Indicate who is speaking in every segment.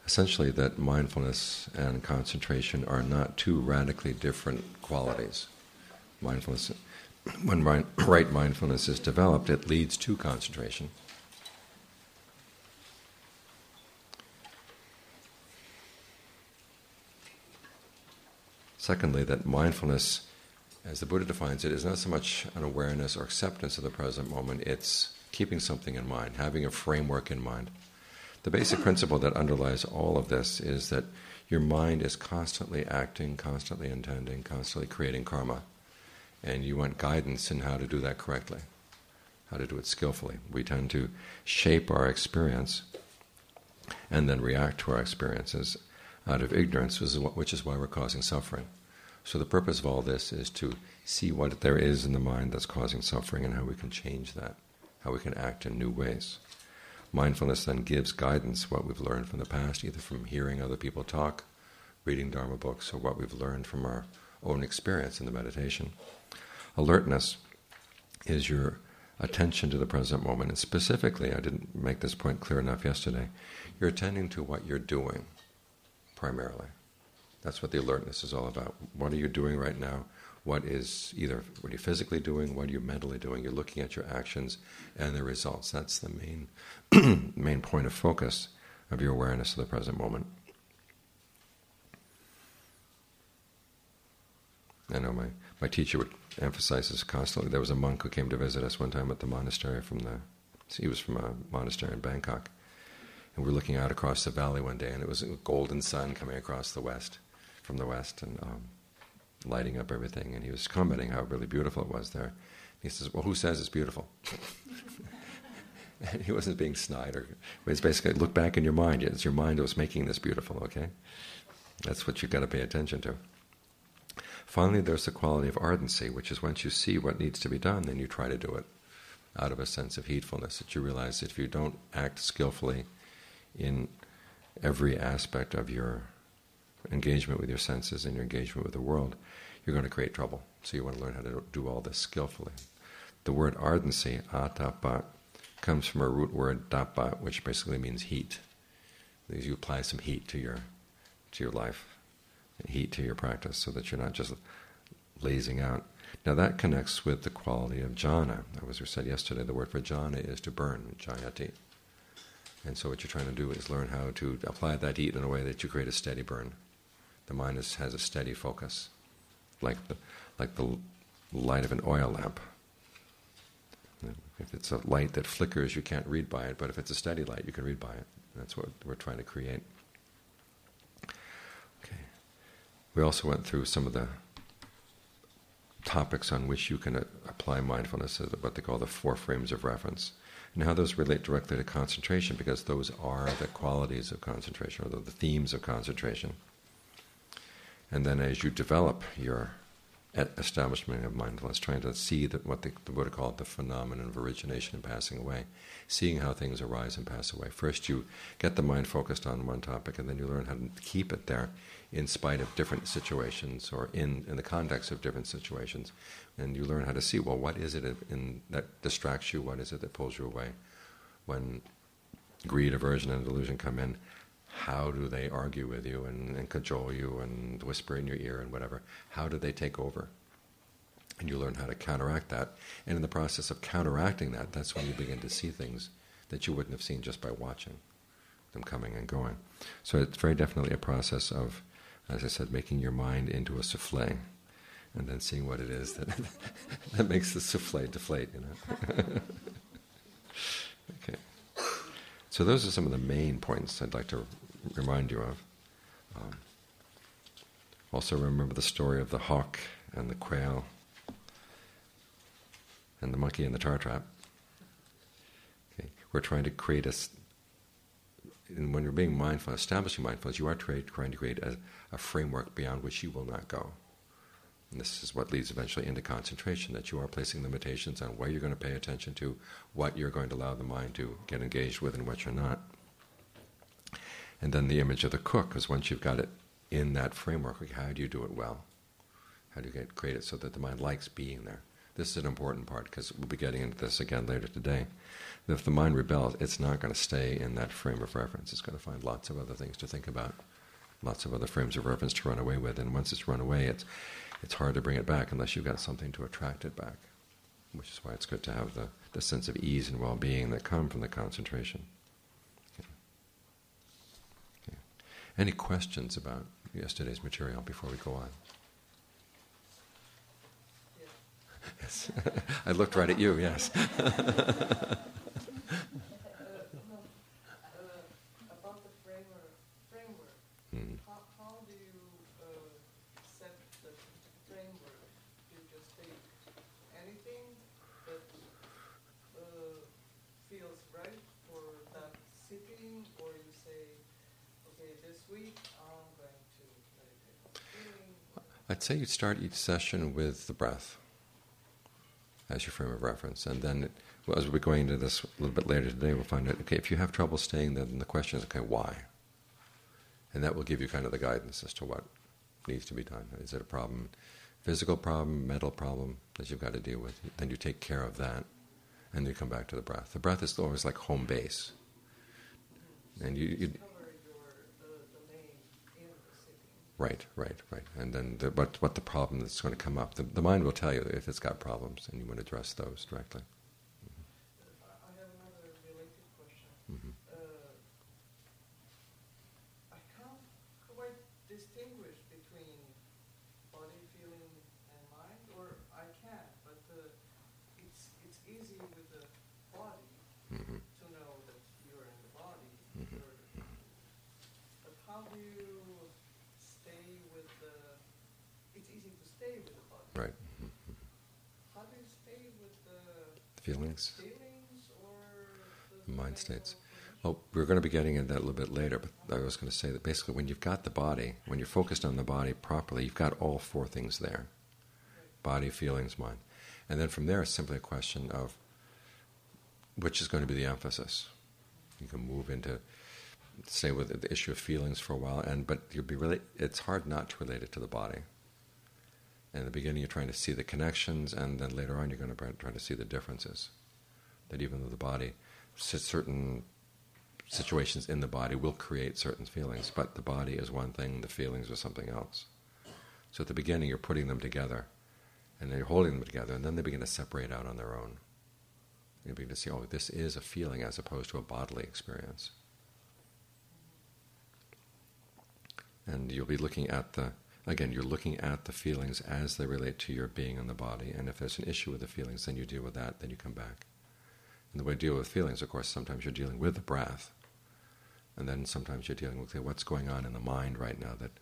Speaker 1: essentially that mindfulness and concentration are not two radically different qualities. Mindfulness, when right mindfulness is developed, it leads to concentration. Secondly, that mindfulness, as the Buddha defines it, is not so much an awareness or acceptance of the present moment, it's keeping something in mind, having a framework in mind. The basic principle that underlies all of this is that your mind is constantly acting, constantly intending, constantly creating karma, and you want guidance in how to do that correctly, how to do it skillfully. We tend to shape our experience and then react to our experiences out of ignorance, which is why we're causing suffering. So the purpose of all this is to see what there is in the mind that's causing suffering and how we can change that, how we can act in new ways. Mindfulness then gives guidance, what we've learned from the past, either from hearing other people talk, reading Dharma books, or what we've learned from our own experience in the meditation. Alertness is your attention to the present moment, and specifically, I didn't make this point clear enough yesterday, you're attending to what you're doing, primarily. That's what the alertness is all about. What are you doing right now? What are you physically doing? What are you mentally doing? You're looking at your actions and the results. That's the main point of focus of your awareness of the present moment. I know my teacher would emphasize this constantly. There was a monk who came to visit us one time at the monastery he was from a monastery in Bangkok. And we were looking out across the valley one day, and it was a golden sun coming across from the west, and lighting up everything. And he was commenting how really beautiful it was there. And he says, "Well, who says it's beautiful?" And he wasn't being snide, it's basically, look back in your mind. It's your mind that was making this beautiful, okay? That's what you've got to pay attention to. Finally, there's the quality of ardency, which is once you see what needs to be done, then you try to do it out of a sense of heedfulness, that you realize that if you don't act skillfully in every aspect of your engagement with your senses and your engagement with the world, you're going to create trouble. So you want to learn how to do all this skillfully. The word ardency, atapa, comes from a root word dapa, which basically means heat. You apply some heat to your life, heat to your practice, so that you're not just lazing out. Now that connects with the quality of jhana. As we said yesterday, the word for jhana is to burn, jayati. And so what you're trying to do is learn how to apply that heat in a way that you create a steady burn. The mind has a steady focus, like the light of an oil lamp. If it's a light that flickers, you can't read by it, but if it's a steady light, you can read by it. That's what we're trying to create. Okay. We also went through some of the topics on which you can apply mindfulness, what they call the 4 frames of reference, and how those relate directly to concentration, because those are the qualities of concentration, or the themes of concentration. And then as you develop your establishment of mindfulness, trying to see what the Buddha called the phenomenon of origination and passing away, seeing how things arise and pass away. First you get the mind focused on one topic, and then you learn how to keep it there in spite of different situations, or in the context of different situations. And you learn how to see, well, what is it that distracts you? What is it that pulls you away? When greed, aversion, and delusion come in, how do they argue with you and cajole you and whisper in your ear and whatever? How do they take over? And you learn how to counteract that. And in the process of counteracting that, that's when you begin to see things that you wouldn't have seen just by watching them coming and going. So it's very definitely a process of, as I said, making your mind into a souffle, and then seeing what it is that that makes the souffle deflate, Okay. So those are some of the main points I'd like to remind you of. Also remember the story of the hawk and the quail and the monkey and the tar trap. Okay. We're trying to create and when you're being mindful, establishing mindfulness, you are trying to create a framework beyond which you will not go. And this is what leads eventually into concentration, that you are placing limitations on where you're going to pay attention to, what you're going to allow the mind to get engaged with and what you're not. And then the image of the cook is, once you've got it in that framework, how do you do it well? How do you create it so that the mind likes being there? This is an important part because we'll be getting into this again later today. If the mind rebels, it's not going to stay in that frame of reference. It's going to find lots of other things to think about, lots of other frames of reference to run away with. And once it's run away, it's hard to bring it back unless you've got something to attract it back, which is why it's good to have the sense of ease and well-being that come from the concentration. Okay. Okay. Any questions about yesterday's material before we go on? Yes. I looked right at you, yes.
Speaker 2: About the framework. How do you set the framework? Do you just take anything that feels right for that sitting, or you say, okay, this week I'm going to meditate on feeling?
Speaker 1: I'd say you'd start each session with the breath as your frame of reference. And then, as we're going into this a little bit later today, we'll find out, okay, if you have trouble staying, then the question is, okay, why? And that will give you kind of the guidance as to what needs to be done. Is it a problem, physical problem, mental problem that you've got to deal with? Then you take care of that, and you come back to the breath. The breath is always like home base. And you Right. And then what the problem that's going to come up. The mind will tell you if it's got problems, and you want to address those directly.
Speaker 2: I have another related question. I can't quite distinguish between body, feeling, and mind, or I can, but it's easy with the body to know that you're in the body. But how do you stay with the... It's easy to stay with the body.
Speaker 1: Right.
Speaker 2: How do you stay with the
Speaker 1: Feelings?
Speaker 2: or
Speaker 1: The mind states. Well, we're going to be getting into that a little bit later, but I was going to say that basically when you've got the body, when you're focused on the body properly, you've got all four things there. Body, feelings, mind. And then from there, it's simply a question of which is going to be the emphasis. You can move into, stay with the issue of feelings for a while, but you'll be it's hard not to relate it to the body. And in the beginning, you're trying to see the connections, and then later on, you're going to try to see the differences. That even though the body, certain situations in the body will create certain feelings, but the body is one thing, the feelings are something else. So at the beginning, you're putting them together, and then you're holding them together, and then they begin to separate out on their own. You begin to see, oh, this is a feeling as opposed to a bodily experience. And you'll be looking at you're looking at the feelings as they relate to your being in the body, and if there's an issue with the feelings, then you deal with that, then you come back. And the way to deal with feelings, of course, sometimes you're dealing with the breath, and then sometimes you're dealing with, okay, what's going on in the mind right now that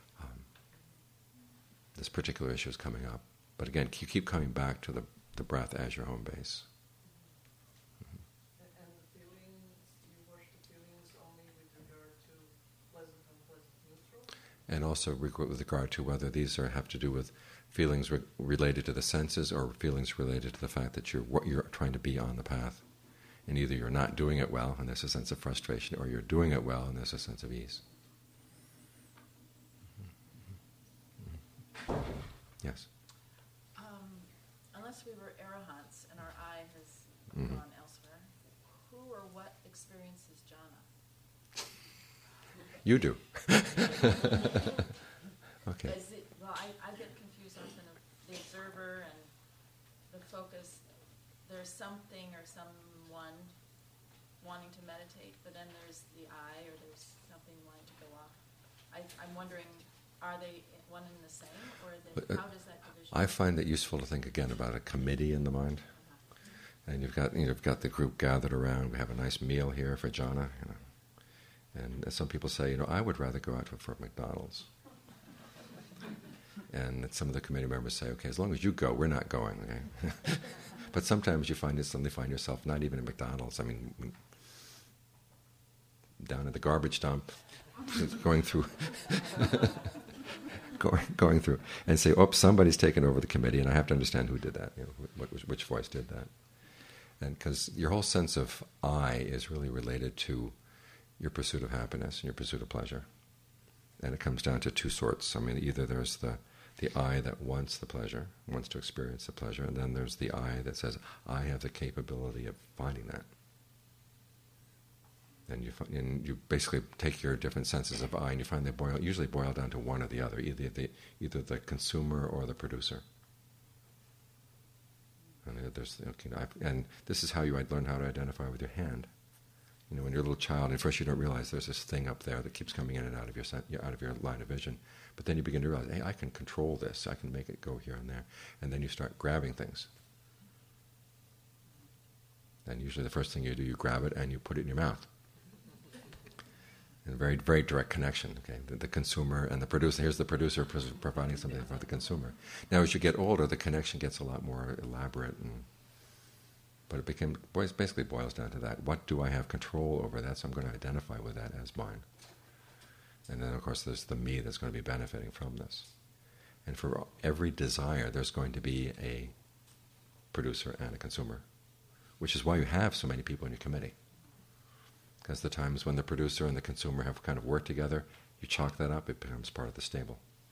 Speaker 1: this particular issue is coming up. But again, you keep coming back to the breath as your home base.
Speaker 2: And the feelings, you watch the feelings only with regard to pleasant, unpleasant, neutral?
Speaker 1: And also with regard to whether these have to do with feelings related to the senses or feelings related to the fact that you're trying to be on the path. And either you're not doing it well and there's a sense of frustration, or you're doing it well and there's a sense of ease. Yes?
Speaker 3: Unless we were arahants and our eye has gone elsewhere, who or what experiences jhana?
Speaker 1: You do. Okay.
Speaker 3: I get confused often of the observer and the focus. There's something or someone wanting to meditate, but then there's the eye, or there's something wanting to go off. I'm wondering, are they one and the same, or how does that division?
Speaker 1: I find it useful to think again about a committee in the mind. And you've got the group gathered around. We have a nice meal here for jhana, and some people say, I would rather go out for McDonald's. And some of the committee members say, okay, as long as you go, we're not going. Okay? But sometimes you suddenly find yourself not even at McDonald's. I mean, down at the garbage dump, going through, going through, and say, "Oops, somebody's taken over the committee," and I have to understand who did that. Which voice did that? And because your whole sense of I is really related to your pursuit of happiness and your pursuit of pleasure, and it comes down to two sorts. I mean, either there's the the I that wants the pleasure, wants to experience the pleasure, and then there's the I that says, I have the capability of finding that. And you basically take your different senses of I, and you find they usually boil down to one or the other, either the consumer or the producer. And this is how you learn how to identify with your hand. When you're a little child, at first you don't realize there's this thing up there that keeps coming in and out of your line of vision. But then you begin to realize, hey, I can control this. I can make it go here and there. And then you start grabbing things. And usually the first thing you do, you grab it and you put it in your mouth. And a very, very direct connection. Okay, the consumer and the producer. Here's the producer providing something for the consumer. Now, as you get older, the connection gets a lot more elaborate, but it basically boils down to that. What do I have control over that? So I'm going to identify with that as mine. And then, of course, there's the me that's going to be benefiting from this. And for every desire, there's going to be a producer and a consumer, which is why you have so many people in your committee. Because the times when the producer and the consumer have kind of worked together, you chalk that up, it becomes part of the stable.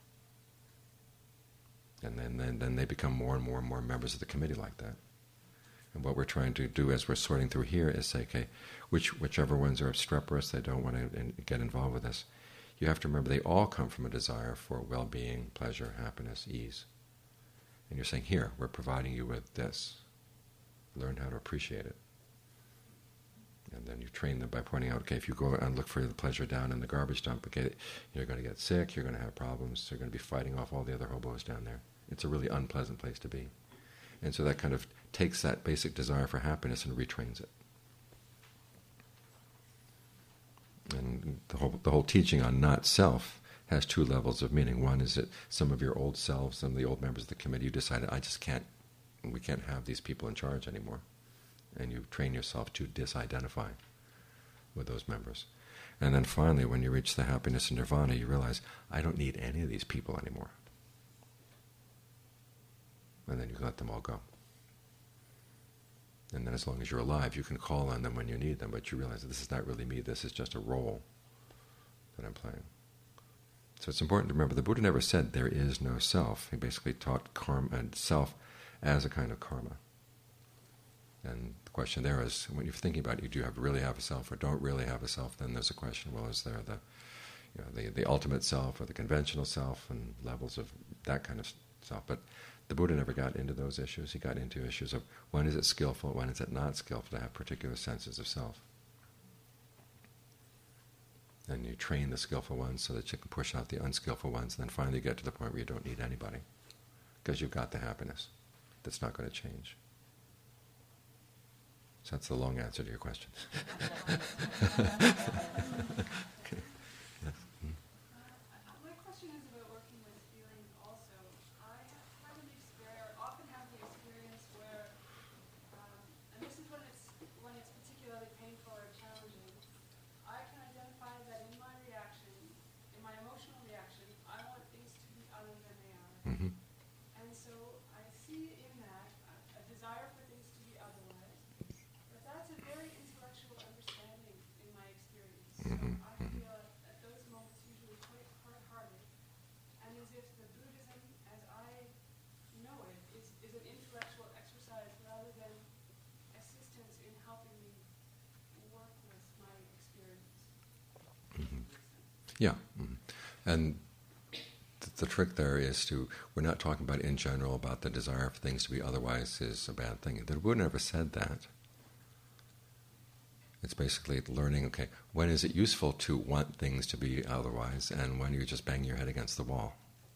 Speaker 1: And then they become more and more and more members of the committee like that. And what we're trying to do as we're sorting through here is say, okay, whichever ones are obstreperous, they don't want to get involved with this. You have to remember they all come from a desire for well-being, pleasure, happiness, ease. And you're saying, here, we're providing you with this. Learn how to appreciate it. And then you train them by pointing out, okay, if you go and look for the pleasure down in the garbage dump, okay, you're going to get sick, you're going to have problems, you're going to be fighting off all the other hobos down there. It's a really unpleasant place to be. And so that kind of takes that basic desire for happiness and retrains it. And the whole teaching on not self has two levels of meaning. One is that some of your old selves, some of the old members of the committee, you decided, we can't have these people in charge anymore. And you train yourself to disidentify with those members. And then finally, when you reach the happiness and nirvana, you realize, I don't need any of these people anymore. And then you let them all go. And then as long as you're alive, you can call on them when you need them, but you realize that this is not really me, this is just a role that I'm playing. So it's important to remember, the Buddha never said there is no self. He basically taught karma and self as a kind of karma. And the question there is, when you're thinking about it, do you really have a self or don't really have a self? Then there's a question, well, is there the ultimate self or the conventional self and levels of that kind of self? But the Buddha never got into those issues. He got into issues of when is it skillful, when is it not skillful to have particular senses of self. And you train the skillful ones so that you can push out the unskillful ones, and then finally get to the point where you don't need anybody because you've got the happiness that's not going to change. So that's the long answer to your question. Okay. Yes.
Speaker 4: My question is about working with feelings also. I often have the experience where, and this is when it's particularly painful or challenging, I can identify that in my reaction, in my emotional reaction, I want things to be other than they are.
Speaker 1: Mm-hmm.
Speaker 4: And so I see in that a desire for things to be otherwise. But that's a very intellectual understanding in my experience.
Speaker 1: Mm-hmm.
Speaker 4: So I feel at those moments usually quite hard-hearted, and as if the Buddhism, as I know it, is an intellectual exercise rather than assistance in helping me work with my experience.
Speaker 1: Mm-hmm. Yeah. Mm-hmm. And the trick there is we're not talking about in general about the desire for things to be otherwise is a bad thing. The Buddha never said that. It's basically learning, okay, when is it useful to want things to be otherwise, and when you're just banging your head against the wall.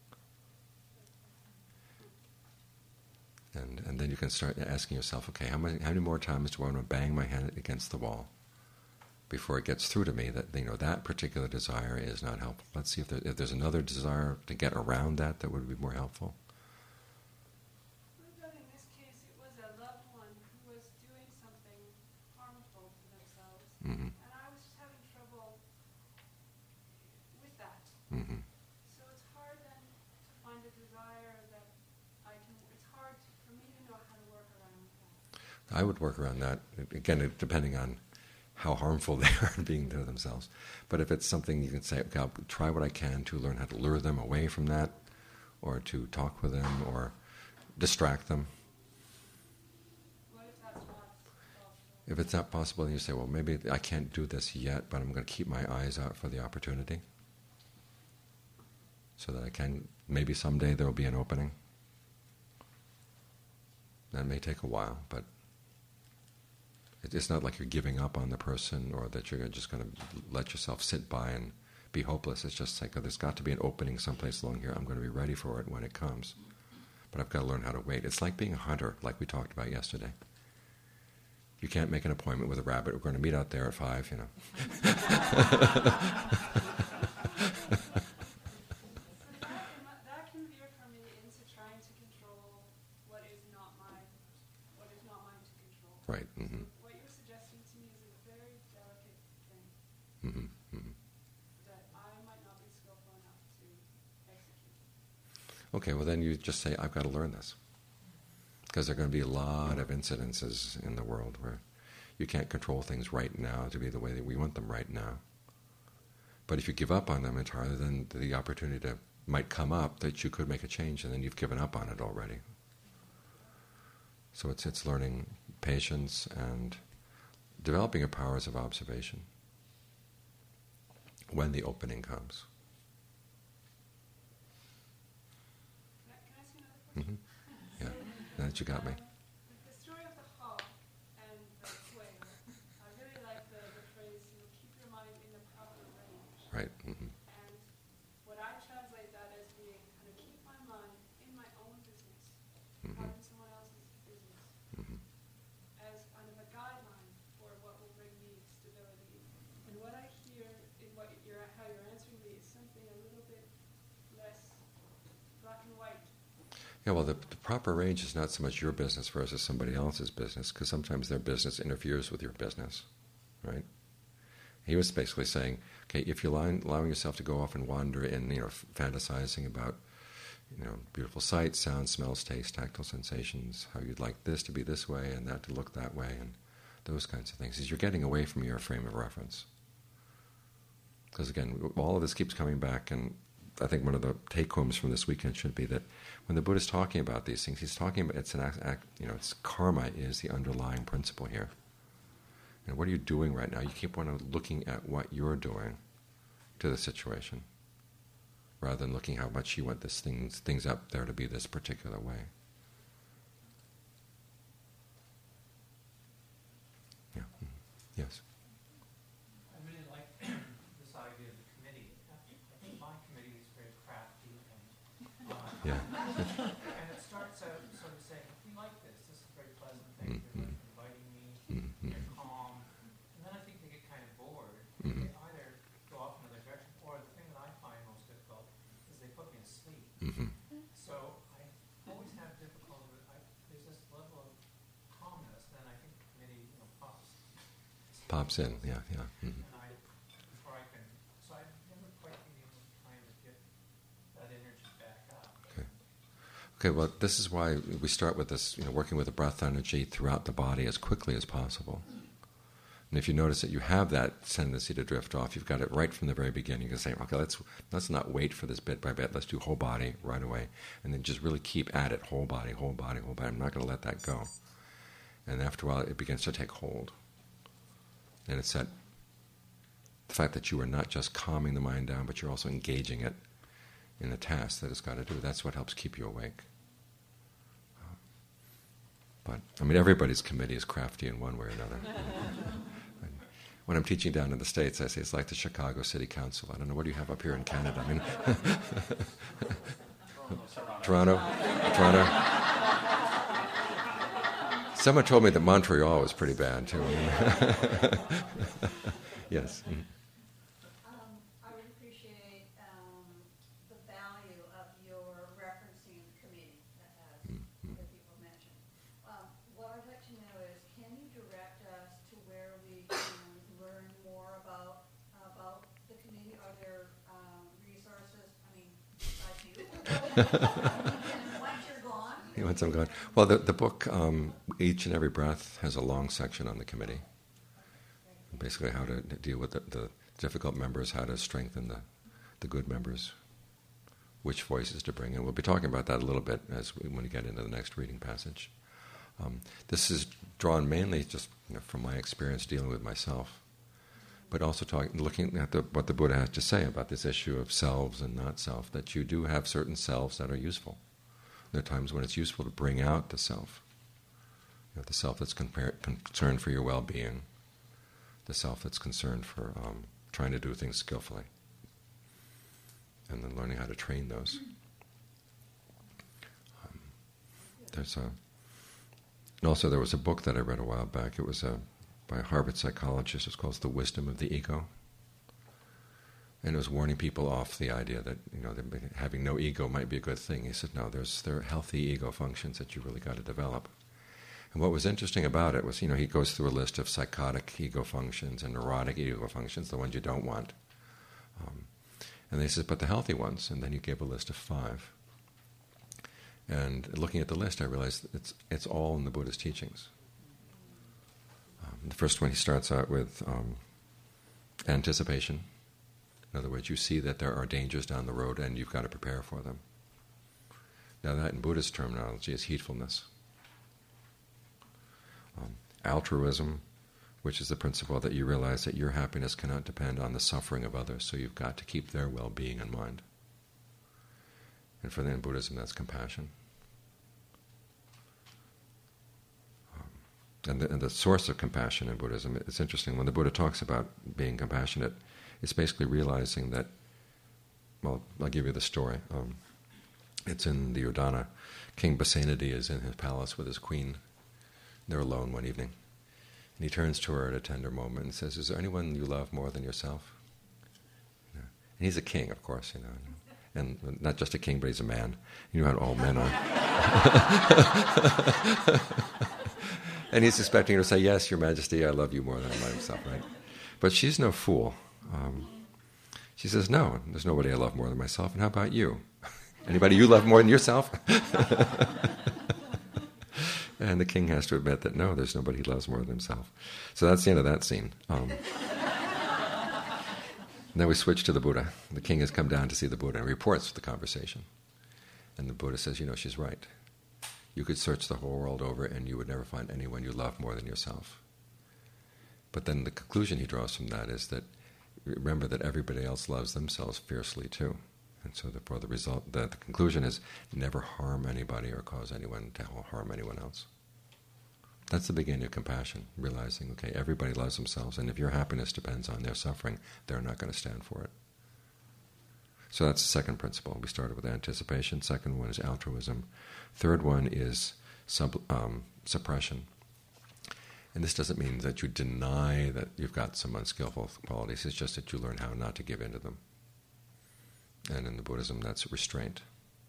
Speaker 1: And then you can start asking yourself, okay, how many more times do I want to bang my head against the wall before it gets through to me that that particular desire is not helpful? Let's see if there's another desire to get around that would be more helpful.
Speaker 4: But in this case, it was a loved one who was doing something harmful to themselves,
Speaker 1: Mm-hmm.
Speaker 4: and I was just having trouble with that.
Speaker 1: Mm-hmm.
Speaker 4: So it's hard then to find a desire that I can. It's hard for me to know how to work around that.
Speaker 1: I would work around that, again, depending on how harmful they are being to themselves. But if it's something you can say, okay, I'll try what I can to learn how to lure them away from that, or to talk with them or distract them.
Speaker 4: What if that's not possible?
Speaker 1: If it's not possible, then you say, well, maybe I can't do this yet, but I'm going to keep my eyes out for the opportunity so that I can, maybe someday there will be an opening. That may take a while, but it's not like you're giving up on the person or that you're just going to let yourself sit by and be hopeless. It's just like, oh, there's got to be an opening someplace along here. I'm going to be ready for it when it comes. But I've got to learn how to wait. It's like being a hunter, like we talked about yesterday. You can't make an appointment with a rabbit. We're going to meet out there at 5,
Speaker 4: That can veer from me into trying to control what is not mine to control.
Speaker 1: Right. Mm-hmm.
Speaker 4: So what you're suggesting to me is a very delicate thing
Speaker 1: Mm-hmm. Mm-hmm.
Speaker 4: that I might not be skillful enough to execute.
Speaker 1: Okay, well then you just say, I've got to learn this. Because there are going to be a lot of incidences in the world where you can't control things right now to be the way that we want them right now. But if you give up on them entirely, then the opportunity might come up that you could make a change, and then you've given up on it already. So it's learning patience and developing your powers of observation when the opening comes.
Speaker 4: Can I ask you another question?
Speaker 1: Mm-hmm. Yeah, now that you got me.
Speaker 4: The story of the hog and the quail, I really like the phrase, keep your mind in the proper range.
Speaker 1: Right. Mm-hmm.
Speaker 4: And what I translate that as being kind of keep my mind in my own business,
Speaker 1: Mm-hmm.
Speaker 4: not in someone else's business,
Speaker 1: Mm-hmm.
Speaker 4: as kind of a guideline for what will bring me stability. And what I hear in how you're answering me is something a little bit less black and white.
Speaker 1: Yeah, well, the proper range is not so much your business versus somebody else's business, because sometimes their business interferes with your business, right? He was basically saying, okay, if you're allowing yourself to go off and wander in, fantasizing about, beautiful sights, sounds, smells, tastes, tactile sensations, how you'd like this to be this way and that to look that way, and those kinds of things, is you're getting away from your frame of reference. Because again, all of this keeps coming back, and I think one of the take-homes from this weekend should be that when the Buddha is talking about these things, he's talking about it's karma is the underlying principle here. And what are you doing right now? You keep on looking at what you're doing to the situation, rather than looking how much you want this things up there to be this particular way. Yeah. Mm-hmm. Yes.
Speaker 5: I really like this idea of the committee. I think my committee is very crafty and
Speaker 1: Yeah.
Speaker 5: and it starts out sort of saying, we like this is a very pleasant thing, you're inviting me, you're calm. And then I think they get kind of bored.
Speaker 1: Mm-hmm.
Speaker 5: They either go off in another direction, or the thing that I find most difficult is they put me to sleep.
Speaker 1: Mm-hmm.
Speaker 5: So I always have difficulty with, there's this level of calmness, then I think the committee
Speaker 1: Pops in, yeah. Mm-hmm.
Speaker 5: and before I can, so I've never quite been able to kind of get that energy back up.
Speaker 1: Okay, well, this is why we start with this, working with the breath energy throughout the body as quickly as possible. And if you notice that you have that tendency to drift off, you've got it right from the very beginning. You can say, okay, let's not wait for this bit by bit. Let's do whole body right away. And then just really keep at it, whole body, whole body, whole body. I'm not going to let that go. And after a while, it begins to take hold. And it's the fact that you are not just calming the mind down, but you're also engaging it in a task that it's got to do. That's what helps keep you awake. But, everybody's committee is crafty in one way or another. When I'm teaching down in the States, I say it's like the Chicago City Council. I don't know, what do you have up here in Canada? Toronto. Someone told me that Montreal was pretty bad, too. Yes. Mm-hmm.
Speaker 6: I would appreciate the value of your referencing the committee, as people mentioned. What I'd like to know is, can you direct us to where we can learn more about the committee? Are there resources, like you, once you're gone?
Speaker 1: Once I'm gone. Well, the book, Each and Every Breath, has a long section on the committee. Basically how to deal with the difficult members, how to strengthen the good members. which voices to bring in. We'll be talking about that a little bit when we get into the next reading passage. This is drawn mainly just from my experience dealing with myself, but also looking at what the Buddha has to say about this issue of selves and not self, that you do have certain selves that are useful. There are times when it's useful to bring out the self. The self that's concerned for your well-being, the self that's concerned for trying to do things skillfully, and then learning how to train those. And also there was a book that I read a while back. It was by a Harvard psychologist. It's called The Wisdom of the Ego. And it was warning people off the idea that that having no ego might be a good thing. He said, no, there are healthy ego functions that you really got to develop. And what was interesting about it was, he goes through a list of psychotic ego functions and neurotic ego functions, the ones you don't want. And he says, but the healthy ones, and then he gave a list of 5. And looking at the list, I realized it's all in the Buddha's teachings. The first one, he starts out with anticipation. In other words, you see that there are dangers down the road and you've got to prepare for them. Now that in Buddhist terminology is heedfulness. Altruism, which is the principle that you realize that your happiness cannot depend on the suffering of others, so you've got to keep their well-being in mind. And for in Buddhism, that's compassion. And the source of compassion in Buddhism, it's interesting, when the Buddha talks about being compassionate, it's basically realizing that, well, I'll give you the story. It's in the Udana. King Basenadi is in his palace with his queen. They're alone one evening. And he turns to her at a tender moment and says, is there anyone you love more than yourself? And he's a king, of course, and not just a king, but he's a man. You know how all men are. And he's expecting her to say, yes, Your Majesty, I love you more than I love myself, right? But she's no fool. She says, no, there's nobody I love more than myself, and how about you? Anybody you love more than yourself? And the king has to admit that, no, there's nobody he loves more than himself. So that's the end of that scene. Then we switch to the Buddha. The king has come down to see the Buddha and reports the conversation. And the Buddha says, she's right. You could search the whole world over and you would never find anyone you love more than yourself. But then the conclusion he draws from that is that, remember that everybody else loves themselves fiercely too. And so therefore the conclusion is never harm anybody or cause anyone to harm anyone else. That's the beginning of compassion, realizing, okay, everybody loves themselves, and if your happiness depends on their suffering, they're not going to stand for it. So that's the second principle. We started with anticipation. Second one is altruism. Third one is suppression. And this doesn't mean that you deny that you've got some unskillful qualities. It's just that you learn how not to give in to them. And in the Buddhism, that's restraint.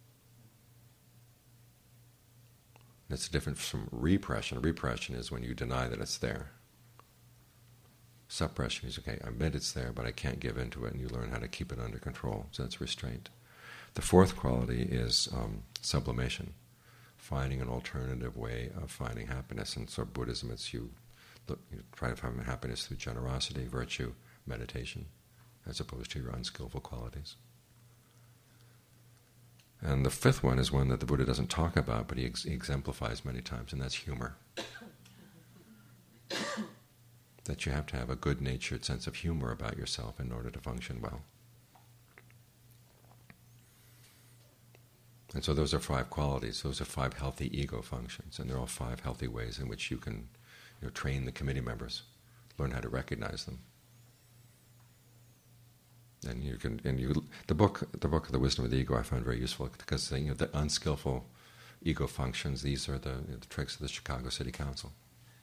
Speaker 1: It's different from repression. Repression is when you deny that it's there. Suppression is, okay, I admit it's there, but I can't give in to it, and you learn how to keep it under control. So that's restraint. The fourth quality is sublimation, finding an alternative way of finding happiness. And so Buddhism, it's you try to find happiness through generosity, virtue, meditation, as opposed to your unskillful qualities. And the fifth one is one that the Buddha doesn't talk about, but he exemplifies many times, and that's humor. That you have to have a good-natured sense of humor about yourself in order to function well. And so those are 5 qualities. Those are 5 healthy ego functions, and they're all 5 healthy ways in which you can train the committee members, learn how to recognize them. And the book of the Wisdom of the Ego I found very useful because the unskillful ego functions, these are the tricks of the Chicago City Council.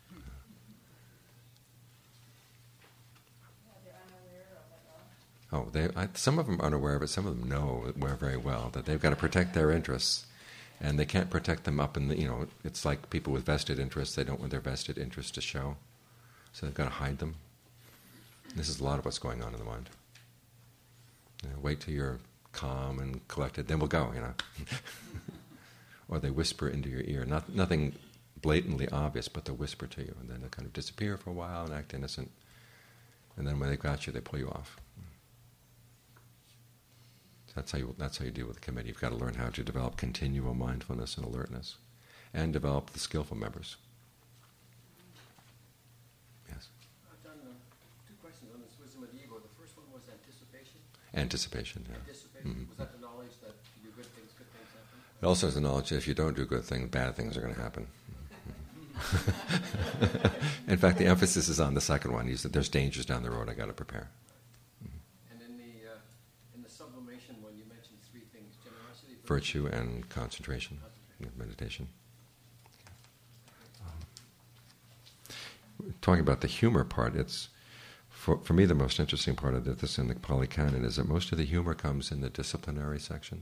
Speaker 1: Some of them are unaware of it, some of them know very well that they've got to protect their interests, and they can't protect them up in the, it's like people with vested interests, they don't want their vested interests to show, so they've got to hide them. This is a lot of what's going on in the mind. Wait till you're calm and collected, then we'll go, Or they whisper into your ear, nothing blatantly obvious, but they'll whisper to you, and then they'll kind of disappear for a while and act innocent, and then when they've got you, they pull you off. So That's how you deal with the committee. You've got to learn how to develop continual mindfulness and alertness, and develop the skillful members. Yes.
Speaker 7: I've done 2 questions on this wisdom of the ego. The first one was anticipation.
Speaker 1: Anticipation. Yeah.
Speaker 7: Anticipation.
Speaker 1: Mhm.
Speaker 7: Was that the knowledge that if you do good things happen?
Speaker 1: It also has the knowledge that if you don't do good things, bad things are going to happen. In fact, the emphasis is on the second one. Is that there's dangers down the road. I got to prepare.
Speaker 7: And in the sublimation one, you mentioned 3 things: generosity,
Speaker 1: Virtue and concentration, meditation. Talking about the humor part, it's for me the most interesting part of this in the Pali Canon is that most of the humor comes in the disciplinary section.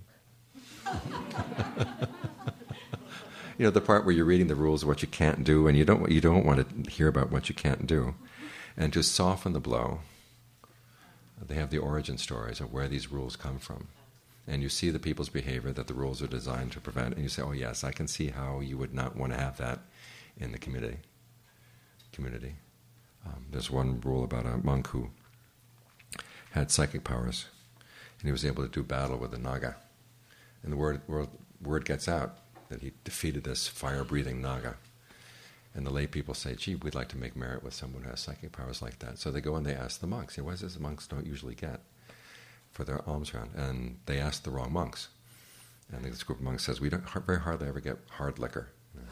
Speaker 1: The part where you're reading the rules of what you can't do, and you don't want to hear about what you can't do, and to soften the blow. They have the origin stories of where these rules come from, and you see the people's behavior that the rules are designed to prevent, and you say, "Oh yes, I can see how you would not want to have that in the community." There's one rule about a monk who had psychic powers, and he was able to do battle with the Naga, and the word gets out that he defeated this fire-breathing Naga. And the lay people say, "Gee, we'd like to make merit with someone who has psychic powers like that." So they go and they ask the monks, "What is this the monks don't usually get for their alms round?" And they ask the wrong monks. And this group of monks says, "We don't very hardly ever get hard liquor."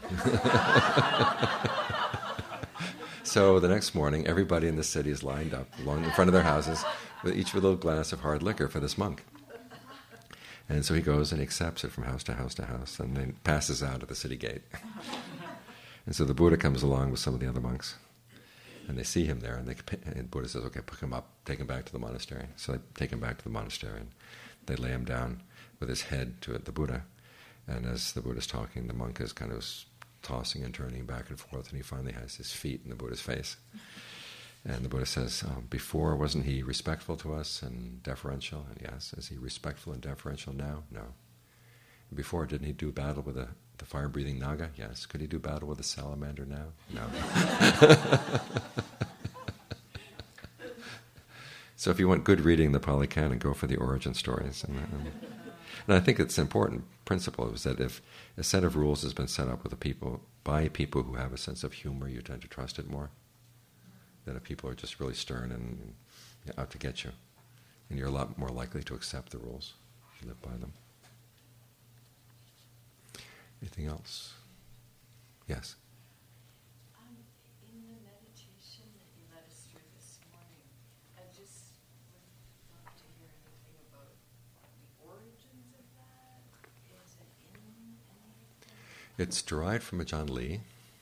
Speaker 1: So the next morning, everybody in the city is lined up along in front of their houses with each with a little glass of hard liquor for this monk. And so he goes and accepts it from house to house to house, and then passes out at the city gate. And so the Buddha comes along with some of the other monks, and they see him there, and the Buddha says, "Okay, pick him up, take him back to the monastery." So they take him back to the monastery, and they lay him down with his head to the Buddha. And as the Buddha's talking, the monk is kind of tossing and turning back and forth, and he finally has his feet in the Buddha's face. And the Buddha says, "Before, wasn't he respectful to us and deferential?" And yes. "Is he respectful and deferential now?" "No." "And before, didn't he do battle with the fire-breathing Naga?" "Yes." "Could he do battle with the salamander now?" "No." So if you want good reading the Pali Canon, go for the origin stories. And I think it's an important principle is that if a set of rules has been set up by people who have a sense of humor, you tend to trust it more than if people are just really stern and out to get you. And you're a lot more likely to accept the rules if you live by them. Anything else? Yes?
Speaker 8: In the meditation that you led us through this morning, I just would love to hear anything about the origins of that. Is it in anything?
Speaker 1: It's derived from Ajahn Lee.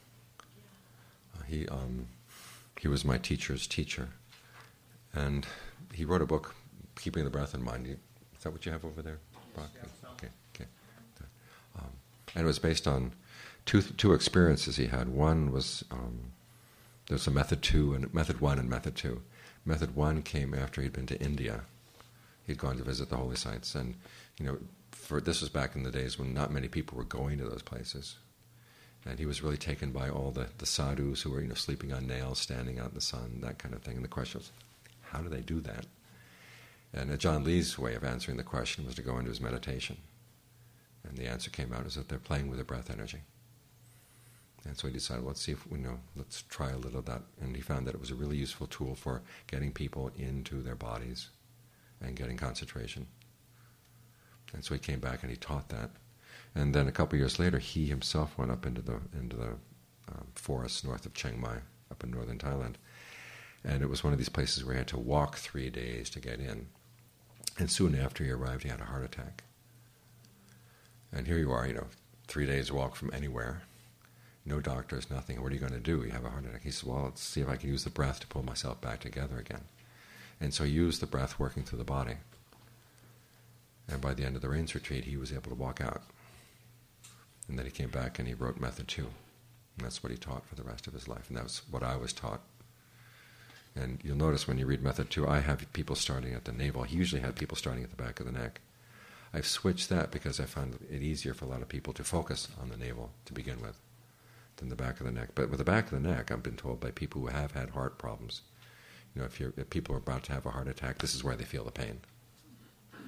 Speaker 1: He was my teacher's teacher. And he wrote a book, Keeping the Breath in Mind. Is that what you have over there, Brock? Okay. And it was based on two experiences he had. One was, there's a method 1 and method 2. Method 1 came after he'd been to India. He'd gone to visit the holy sites. And, this was back in the days when not many people were going to those places. And he was really taken by all the sadhus who were, sleeping on nails, standing out in the sun, that kind of thing. And the question was, how do they do that? And Ajahn Lee's way of answering the question was to go into his meditation. And the answer came out is that they're playing with their breath energy. And so he decided, let's try a little of that. And he found that it was a really useful tool for getting people into their bodies and getting concentration. And so he came back and he taught that. And then a couple of years later, he himself went up into the forests north of Chiang Mai, up in northern Thailand. And it was one of these places where he had to walk 3 days to get in. And soon after he arrived, he had a heart attack. And here you are, 3 days walk from anywhere, no doctors, nothing. What are you going to do? You have a heart attack. He said, well, let's see if I can use the breath to pull myself back together again. And so he used the breath working through the body. And by the end of the rains retreat, he was able to walk out. And then he came back and he wrote Method 2. And that's what he taught for the rest of his life. And that was what I was taught. And you'll notice when you read Method 2, I have people starting at the navel. He usually had people starting at the back of the neck. I've switched that because I found it easier for a lot of people to focus on the navel to begin with than the back of the neck. But with the back of the neck, I've been told by people who have had heart problems, if people are about to have a heart attack, this is where they feel the pain.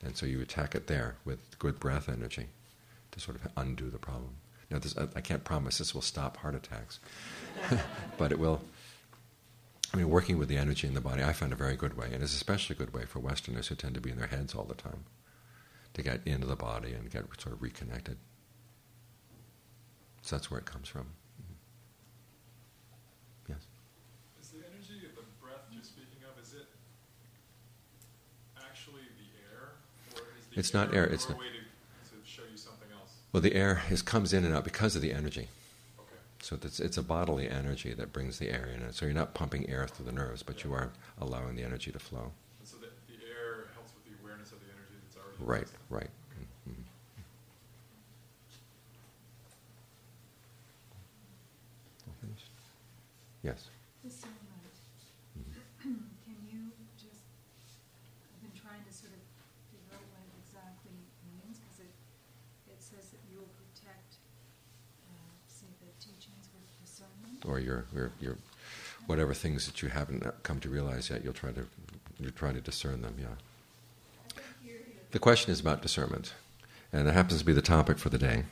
Speaker 1: And so you attack it there with good breath energy to sort of undo the problem. Now, I can't promise this will stop heart attacks, but it will. I mean, working with the energy in the body, I found a very good way, and it's especially a good way for Westerners who tend to be in their heads all the time, to get into the body and get sort of reconnected. So that's where it comes from. Yes?
Speaker 9: Is the energy of the breath you're speaking of, is it actually the air? Or is the
Speaker 1: It's not air, it's
Speaker 9: a
Speaker 1: not.
Speaker 9: way to show you something else?
Speaker 1: Well, the air comes in and out because of the energy.
Speaker 9: Okay.
Speaker 1: So it's a bodily energy that brings the air in. So you're not pumping air through the nerves, but you are allowing the energy to flow.
Speaker 9: And so the air helps with the awareness of the energy that's already
Speaker 1: Right,
Speaker 9: existing.
Speaker 1: right. Mm-hmm. All finished? Yes.
Speaker 10: Discernment.
Speaker 1: Mm-hmm.
Speaker 10: Can you just, I've been trying to sort of figure out what it exactly means, because it says that you will protect, say, the teachings with discernment.
Speaker 1: Or your whatever things that you haven't come to realize yet, you're trying to discern them. Yeah. The question is about discernment, and it happens to be the topic for the day.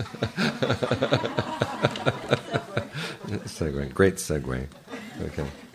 Speaker 1: Segue. Great segue. Okay.